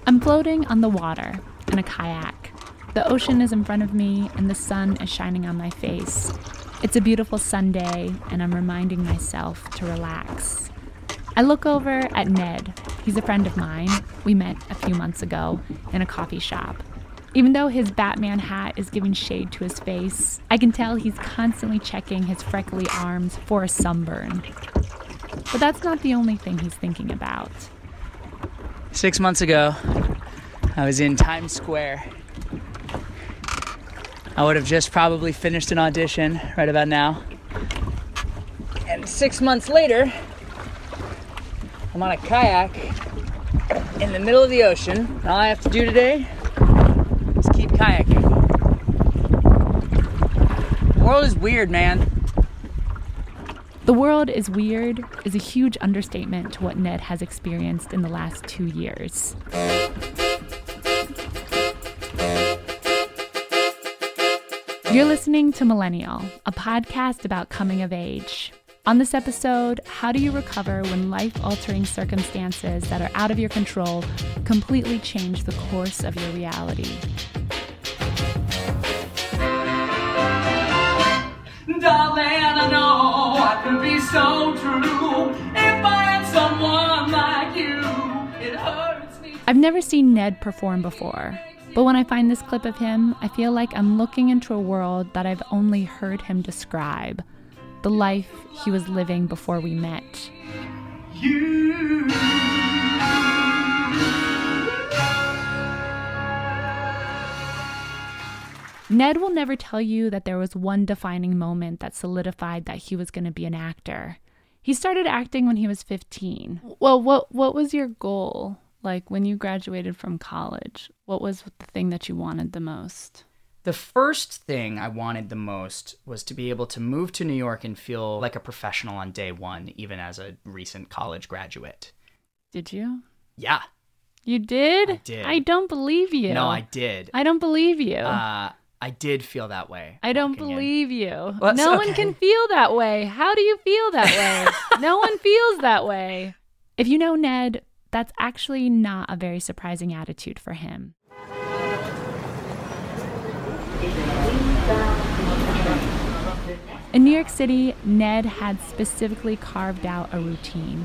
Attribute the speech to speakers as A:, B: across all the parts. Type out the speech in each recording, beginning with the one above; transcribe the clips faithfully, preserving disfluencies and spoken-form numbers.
A: I'm floating on the water in a kayak. The ocean is in front of me and the sun is shining on my face. It's a beautiful Sunday and I'm reminding myself to relax. I look over at Ned. He's a friend of mine. We met a few months ago in a coffee shop. Even though his Batman hat is giving shade to his face, I can tell he's constantly checking his freckly arms for a sunburn. But that's not the only thing he's thinking about.
B: Six months ago, I was in Times Square. I would have just probably finished an audition right about now. And six months later, I'm on a kayak in the middle of the ocean. All I have to do today is keep kayaking. The world is weird, man.
A: The world is weird is a huge understatement to what Ned has experienced in the last two years. You're listening to Millennial, a podcast about coming of age. On this episode, how do you recover when life-altering circumstances that are out of your control completely change the course of your reality?
C: Darling, I know I could be so true if I had someone like you. It hurts me.
A: I've never seen Ned perform before, but when I find this clip of him, I feel like I'm looking into a world that I've only heard him describe, the life he was living before we met.
C: You.
A: Ned will never tell you that there was one defining moment that solidified that he was going to be an actor. He started acting when he was fifteen. Well, what what was your goal? Like when you graduated from college, what was the thing that you wanted the most?
B: The first thing I wanted the most was to be able to move to New York and feel like a professional on day one, even as a recent college graduate.
A: Did you?
B: Yeah.
A: You did?
B: I did.
A: I don't believe you.
B: No, I did.
A: I don't believe you.
B: Uh, I did feel that way.
A: I don't
B: walking in.
A: believe you.
B: Well,
A: no
B: okay.
A: one can feel that way. How do you feel that way? No one feels that way. If you know Ned, that's actually not a very surprising attitude for him. In New York City, Ned had specifically carved out a routine.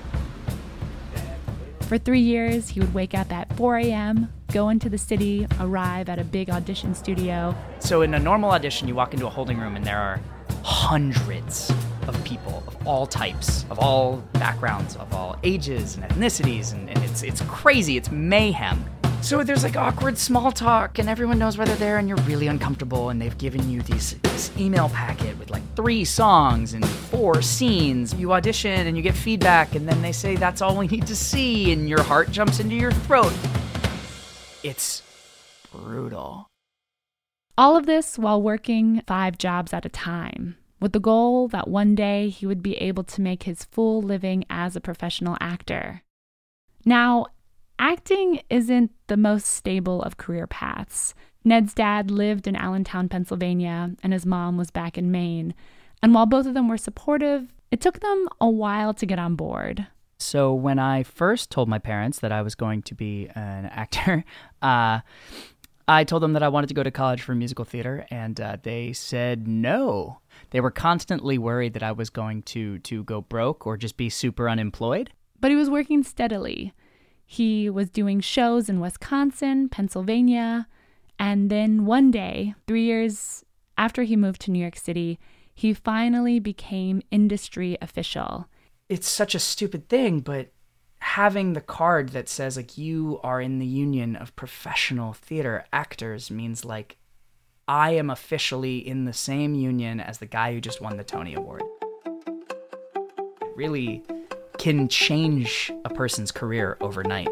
A: For three years, he would wake up at four a.m., go into the city, arrive at a big audition studio.
B: So in a normal audition, you walk into a holding room and there are hundreds of people of all types, of all backgrounds, of all ages and ethnicities, and, and it's it's crazy, it's mayhem. So there's like awkward small talk and everyone knows why they're there and you're really uncomfortable and they've given you these, this email packet with like three songs and four scenes. You audition and you get feedback and then they say that's all we need to see and your heart jumps into your throat. It's brutal.
A: All of this while working five jobs at a time, with the goal that one day he would be able to make his full living as a professional actor. Now, acting isn't the most stable of career paths. Ned's dad lived in Allentown, Pennsylvania, and his mom was back in Maine. And while both of them were supportive, it took them a while to get on board.
B: So when I first told my parents that I was going to be an actor, uh, I told them that I wanted to go to college for musical theater, and uh, they said no. They were constantly worried that I was going to, to go broke or just be super unemployed.
A: But he was working steadily. He was doing shows in Wisconsin, Pennsylvania, and then one day, three years after he moved to New York City, he finally became industry official.
B: It's such a stupid thing, but having the card that says like you are in the union of professional theater actors means like I am officially in the same union as the guy who just won the Tony Award. It really can change a person's career overnight.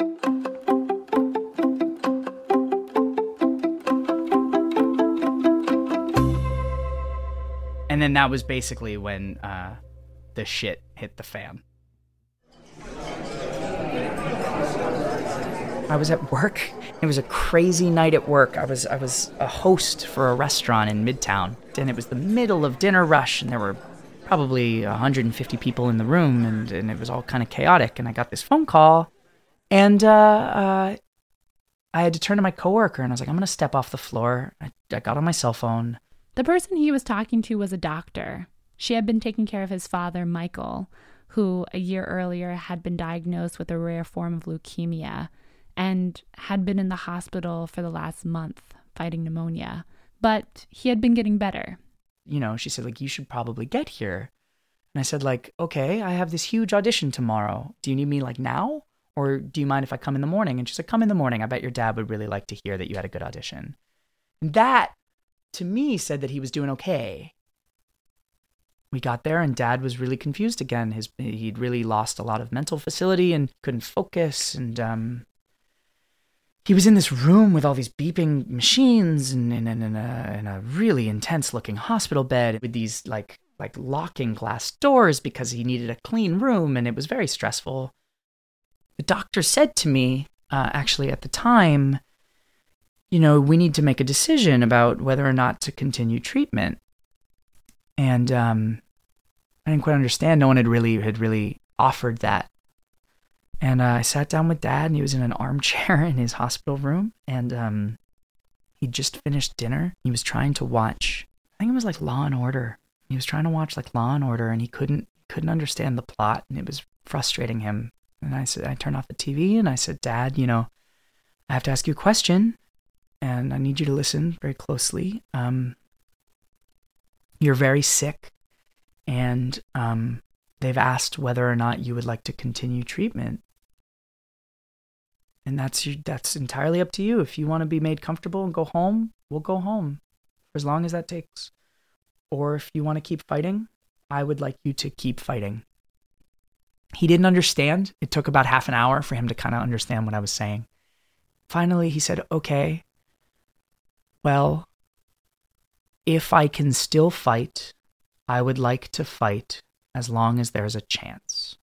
B: And then that was basically when uh, the shit hit the fan. I was at work. It was a crazy night at work. I was I was a host for a restaurant in Midtown, and it was the middle of dinner rush, and there were probably one hundred fifty people in the room, and, and it was all kind of chaotic. And I got this phone call And uh, uh, I had to turn to my coworker and I was like, I'm going to step off the floor. I, I got on my cell phone.
A: The person he was talking to was a doctor. She had been taking care of his father, Michael, who a year earlier had been diagnosed with a rare form of leukemia and had been in the hospital for the last month fighting pneumonia. But he had been getting better.
B: You know, she said, like, you should probably get here. And I said, like, okay, I have this huge audition tomorrow. Do you need me, like, now? Or do you mind if I come in the morning? And she said, come in the morning. I bet your dad would really like to hear that you had a good audition. And that, to me, said that he was doing okay. We got there and Dad was really confused again. His He'd really lost a lot of mental facility and couldn't focus. And um, he was in this room with all these beeping machines and in, in, in, a, in a really intense-looking hospital bed with these, like, like locking glass doors because he needed a clean room, and it was very stressful. The doctor said to me, uh, actually at the time, you know, we need to make a decision about whether or not to continue treatment. And um, I didn't quite understand. No one had really had really offered that. And uh, I sat down with Dad, and he was in an armchair in his hospital room, and um, he'd just finished dinner. He was trying to watch, I think it was like Law and Order. He was trying to watch like Law and Order, and he couldn't couldn't understand the plot, and it was frustrating him. And I said, I turned off the T V, and I said, Dad, you know, I have to ask you a question, and I need you to listen very closely. Um, you're very sick, and um, they've asked whether or not you would like to continue treatment. And that's you, that's entirely up to you. If you want to be made comfortable and go home, we'll go home for as long as that takes. Or if you want to keep fighting, I would like you to keep fighting. He didn't understand. It took about half an hour for him to kind of understand what I was saying. Finally, he said, okay, well, if I can still fight, I would like to fight as long as there's a chance.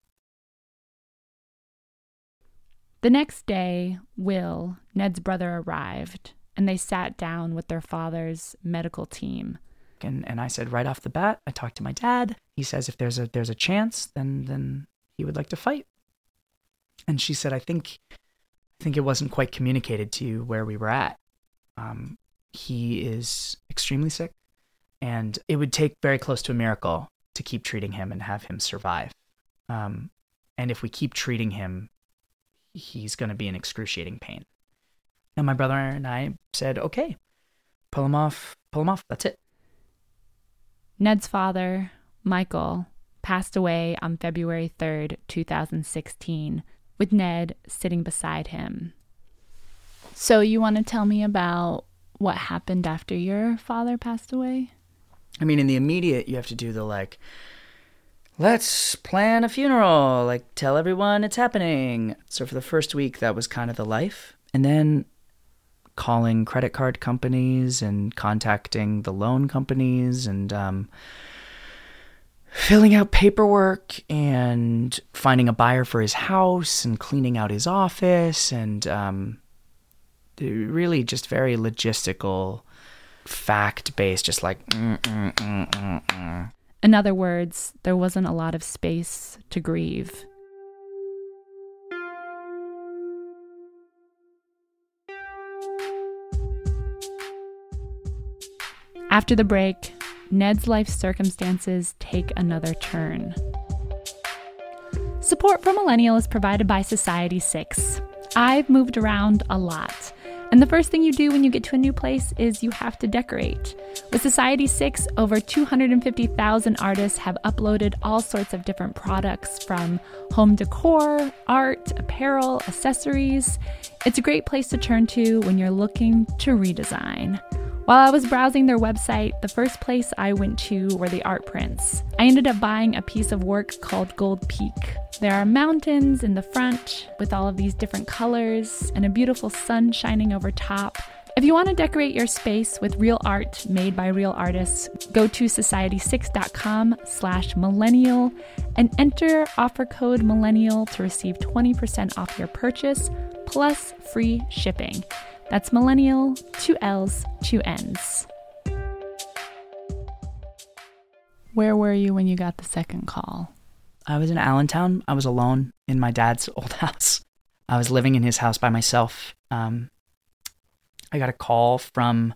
A: The next day, Will, Ned's brother, arrived, and they sat down with their father's medical team.
B: And and I said right off the bat, I talked to my dad. He says if there's a there's a chance, then then he would like to fight. And she said, I think I think it wasn't quite communicated to you where we were at. Um, he is extremely sick, and it would take very close to a miracle to keep treating him and have him survive. Um, and if we keep treating him, he's going to be in excruciating pain. And my brother and I said, okay, pull him off, pull him off. That's it.
A: Ned's father, Michael, passed away on February third, twenty sixteen, with Ned sitting beside him. So you want to tell me about what happened after your father passed away?
B: I mean, in the immediate, you have to do the, like, let's plan a funeral, like, tell everyone it's happening. So for the first week, that was kind of the life. And then calling credit card companies and contacting the loan companies and um, filling out paperwork and finding a buyer for his house and cleaning out his office and um, really just very logistical, fact-based, just like... Mm, mm, mm, mm, mm.
A: In other words, there wasn't a lot of space to grieve. After the break, Ned's life circumstances take another turn. Support for Millennial is provided by Society six. I've moved around a lot, and the first thing you do when you get to a new place is you have to decorate. With Society six, over two hundred fifty thousand artists have uploaded all sorts of different products from home decor, art, apparel, accessories. It's a great place to turn to when you're looking to redesign. While I was browsing their website, the first place I went to were the art prints. I ended up buying a piece of work called Gold Peak. There are mountains in the front with all of these different colors and a beautiful sun shining over top. If you want to decorate your space with real art made by real artists, go to society six dot com slash millennial and enter offer code millennial to receive twenty percent off your purchase plus free shipping. That's millennial, two L's, two N's. Where were you when you got the second call?
B: I was in Allentown. I was alone in my dad's old house. I was living in his house by myself. Um, I got a call from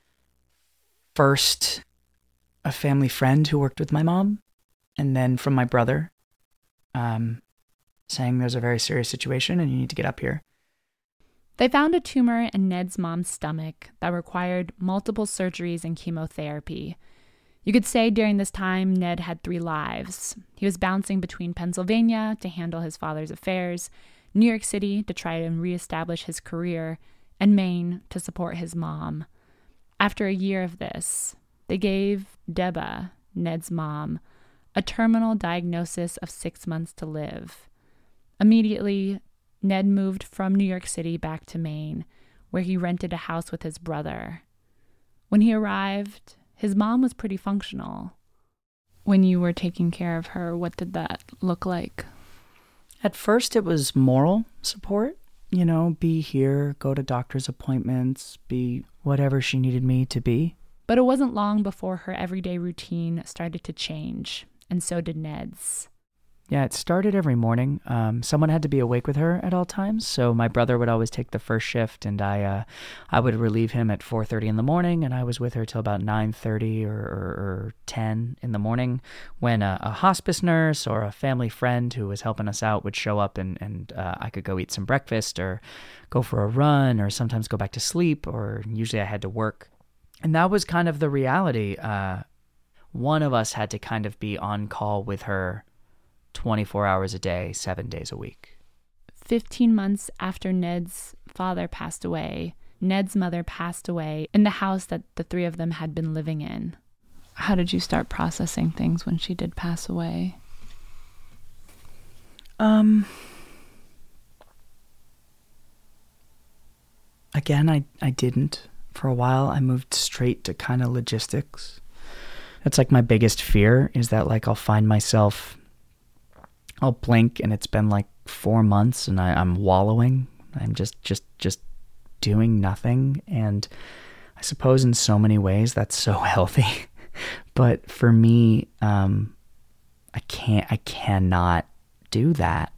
B: first a family friend who worked with my mom, and then from my brother, um, saying there's a very serious situation and you need to get up here.
A: They found a tumor in Ned's mom's stomach that required multiple surgeries and chemotherapy. You could say during this time, Ned had three lives. He was bouncing between Pennsylvania to handle his father's affairs, New York City to try and reestablish his career, and Maine to support his mom. After a year of this, they gave Deba, Ned's mom, a terminal diagnosis of six months to live. Immediately, Ned moved from New York City back to Maine, where he rented a house with his brother. When he arrived, his mom was pretty functional. When you were taking care of her, what did that look like?
B: At first, it was moral support. You know, be here, go to doctor's appointments, be whatever she needed me to be.
A: But it wasn't long before her everyday routine started to change, and so did Ned's.
B: Yeah, it started every morning. Um, someone had to be awake with her at all times, so my brother would always take the first shift, and I uh, I would relieve him at four thirty in the morning, and I was with her till about nine thirty or, or, or ten in the morning, when a, a hospice nurse or a family friend who was helping us out would show up, and, and uh, I could go eat some breakfast or go for a run or sometimes go back to sleep, or usually I had to work. And that was kind of the reality. Uh, one of us had to kind of be on call with her twenty-four hours a day, seven days a week.
A: Fifteen months after Ned's father passed away, Ned's mother passed away in the house that the three of them had been living in. How did you start processing things when she did pass away?
B: Um, again, I, I didn't. For a while, I moved straight to kind of logistics. That's like my biggest fear, is that like I'll find myself, I'll blink and it's been like four months and I, I'm wallowing. I'm just, just, just doing nothing. And I suppose in so many ways that's so healthy. But for me, um, I can't, I cannot do that.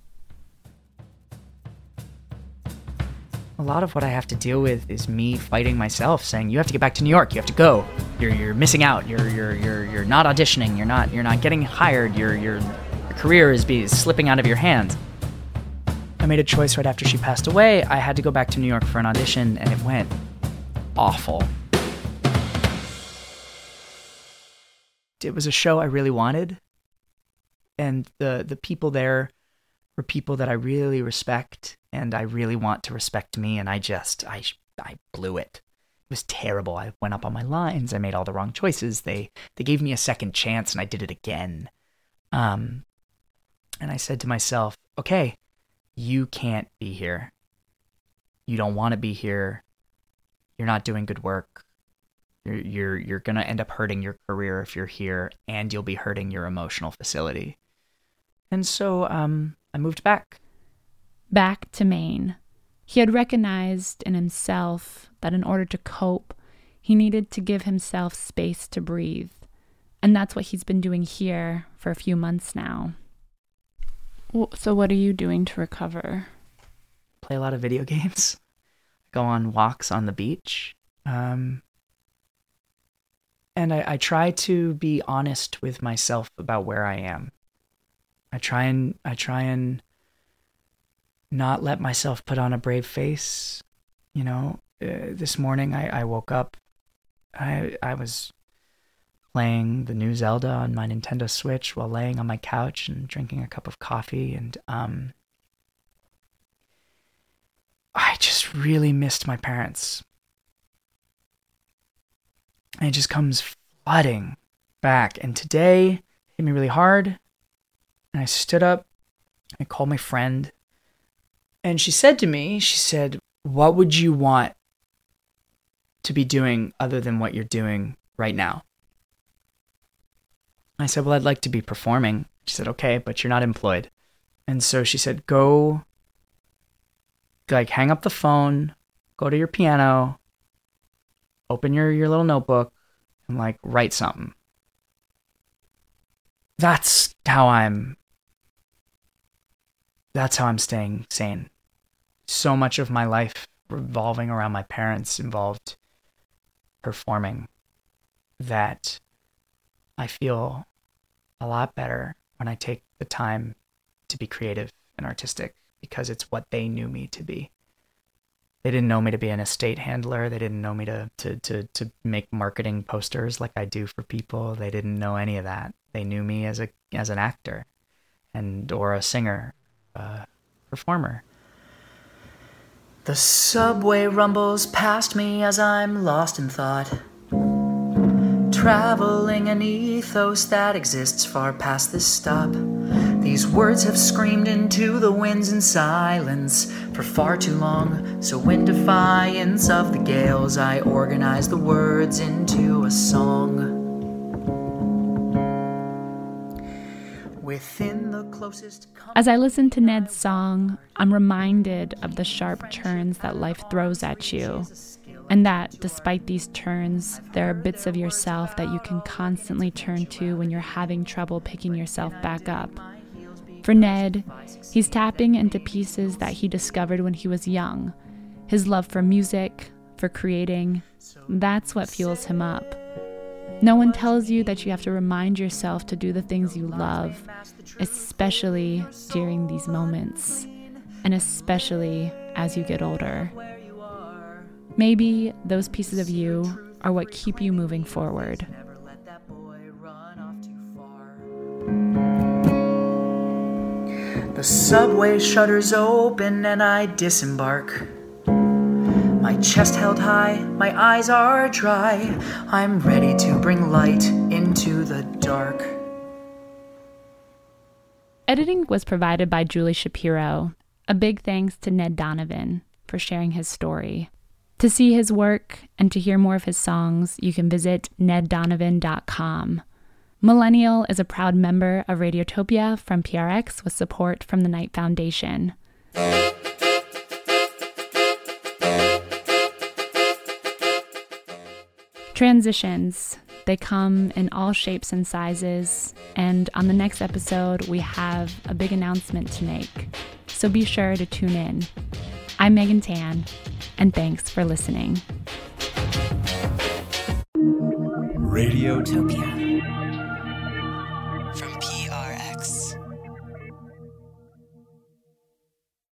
B: A lot of what I have to deal with is me fighting myself, saying, you have to get back to New York, you have to go. You're, you're missing out. You're, you're, you're, you're not auditioning. You're not, you're not getting hired. You're, you're, Your career is be slipping out of your hands. I made a choice right after she passed away. I had to go back to New York for an audition, and it went awful. It was a show I really wanted, and the the people there were people that I really respect, and I really want to respect me, and I just, I, I blew it. It was terrible. I went up on my lines. I made all the wrong choices. They, they gave me a second chance, and I did it again. Um... And I said to myself, okay, you can't be here. You don't want to be here. You're not doing good work. You're you're you're going to end up hurting your career if you're here, and you'll be hurting your emotional facility. And so um, I moved back.
A: Back to Maine. He had recognized in himself that in order to cope, he needed to give himself space to breathe. And that's what he's been doing here for a few months now. So what are you doing to recover?
B: Play a lot of video games. Go on walks on the beach. Um, and I, I try to be honest with myself about where I am. I try and I try and not let myself put on a brave face. You know, uh, this morning I, I woke up. I I was playing the new Zelda on my Nintendo Switch while laying on my couch and drinking a cup of coffee, and um, I just really missed my parents. And it just comes flooding back. And today it hit me really hard, and I stood up, I called my friend, and she said to me, she said, what would you want to be doing other than what you're doing right now? I said, well, I'd like to be performing. She said, okay, but you're not employed. And so she said, go, like, hang up the phone, go to your piano, open your, your little notebook, and, like, write something. That's how I'm, that's how I'm staying sane. so much of my life revolving around my parents involved performing that I feel a lot better when I take the time to be creative and artistic, because it's what they knew me to be. They didn't know me to be an estate handler. They didn't know me to, to, to, to make marketing posters like I do for people. They didn't know any of that. They knew me as a as an actor and or a singer, a performer. The subway rumbles past me as I'm lost in thought, traveling an ethos that exists far past this stop. These words have screamed into the winds in silence for far too long. So in defiance of the gales, I organize the words into a song. Within the closest...
A: As I listen to Ned's song, I'm reminded of the sharp turns that life throws at you, and that despite these turns, there are bits of yourself that you can constantly turn to when you're having trouble picking yourself back up. For Ned, he's tapping into pieces that he discovered when he was young. His love for music, for creating, that's what fuels him up. No one tells you that you have to remind yourself to do the things you love, especially during these moments, and especially as you get older. Maybe those pieces of you are what keep you moving forward.
B: The subway shutters open and I disembark. My chest held high, my eyes are dry. I'm ready to bring light into the dark.
A: Editing was provided by Julie Shapiro. A big thanks to Ned Donovan for sharing his story. To see his work and to hear more of his songs, you can visit ned donovan dot com. Millennial is a proud member of Radiotopia from P R X with support from the Knight Foundation. Transitions. They come in all shapes and sizes, and on the next episode, we have a big announcement to make, so be sure to tune in. I'm Megan Tan, and thanks for listening.
D: Radiotopia.